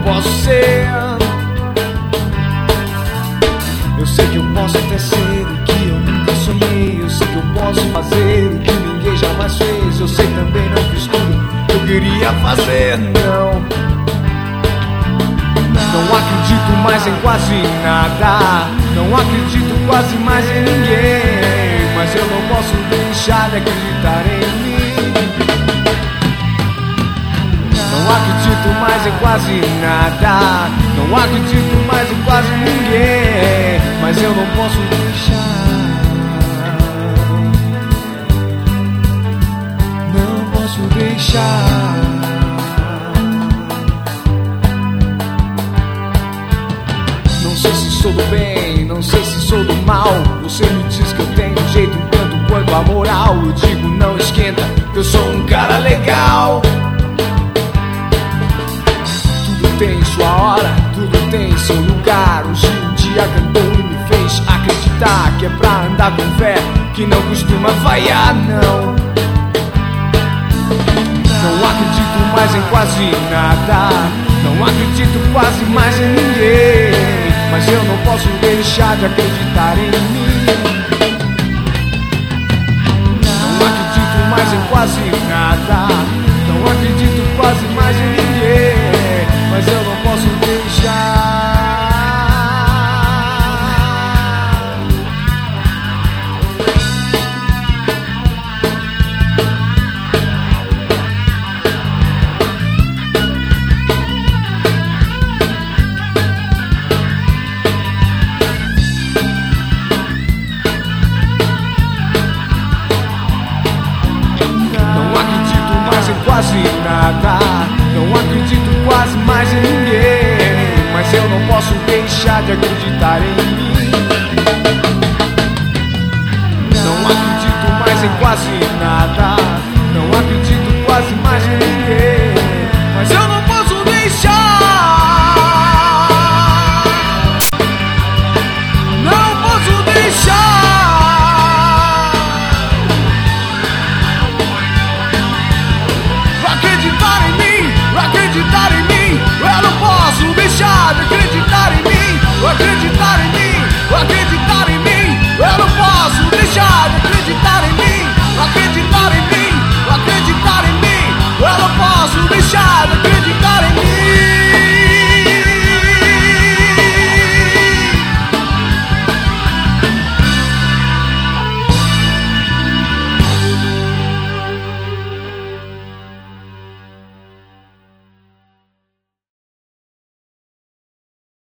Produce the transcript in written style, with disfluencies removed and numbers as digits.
posso ser. Eu sei que eu posso até ser o que eu nunca sonhei. Eu sei que eu posso fazer o que ninguém jamais fez. Eu sei também não fiz tudo que eu queria fazer, não. Não acredito mais em quase nada. Não acredito quase mais em ninguém. Mas eu não posso deixar de acreditar em mim. Não acredito mais em quase nada. Não acredito mais em quase ninguém. Mas eu não posso deixar. Não posso deixar. Não sei se sou do bem, não sei se sou do mal. Você me diz que eu tenho um jeito um tanto quanto a moral. Eu digo não esquenta, eu sou um cara legal. Tudo tem sua hora, tudo tem seu lugar. Hoje um dia cantou e me fez acreditar que é pra andar com fé, que não costuma falhar, não. Não acredito mais em quase nada. Não acredito quase mais em ninguém. Mas eu não posso deixar de acreditar em mim. Não acredito mais em quase nada. Não acredito quase mais em ninguém. Mas eu não posso deixar. Quase nada, não acredito quase mais em ninguém. Mas eu não posso deixar de acreditar em mim. Não acredito mais em quase nada. Não acredito quase mais em ninguém.